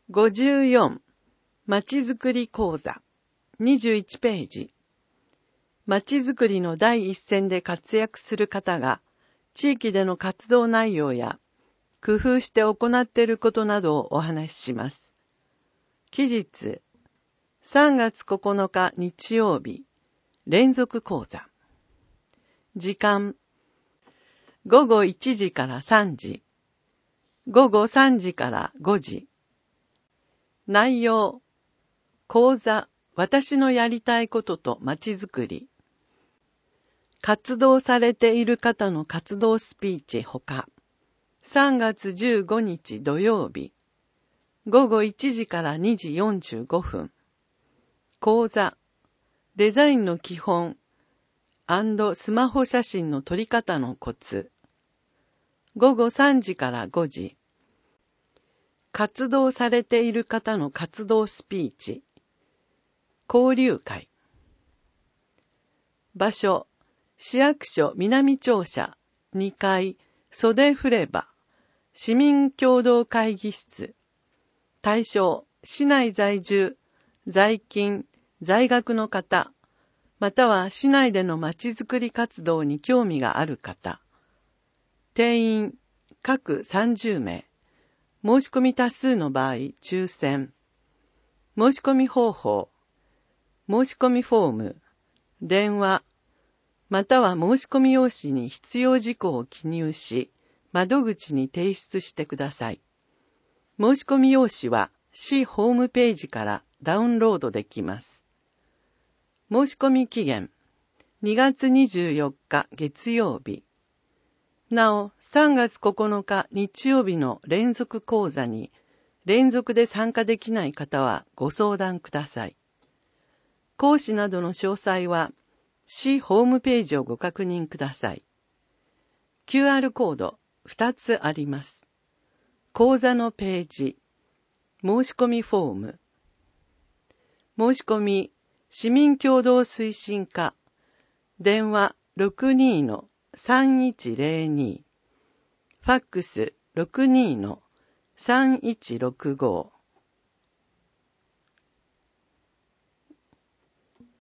54まちづくり講座21ページ。まちづくりの第一線で活躍する方が地域での活動内容や工夫して行っていることなどをお話しします。期日3月9日日曜日連続講座。時間午後1時から3時、午後3時から5時。内容、講座、私のやりたいこととまちづくり。活動されている方の活動スピーチほか、3月15日土曜日、午後1時から2時45分。講座、デザインの基本&スマホ写真の撮り方のコツ。午後3時から5時。活動されている方の活動スピーチ。交流会。場所、市役所南庁舎2階袖フレバ市民共同会議室。対象、市内在住、在勤、在学の方、または市内でのまちづくり活動に興味がある方。定員、各30名。申し込み多数の場合、抽選。申し込み方法。申し込みフォーム。電話。または申し込み用紙に必要事項を記入し、窓口に提出してください。申し込み用紙は市ホームページからダウンロードできます。申し込み期限、2月24日月曜日。なお、3月9日日曜日の連続講座に連続で参加できない方はご相談ください。講師などの詳細は市ホームページをご確認ください。QR コード2つあります。講座のページ、申し込みフォーム。申し込み、市民共同推進課、電話62-3102、ファックス62-3165。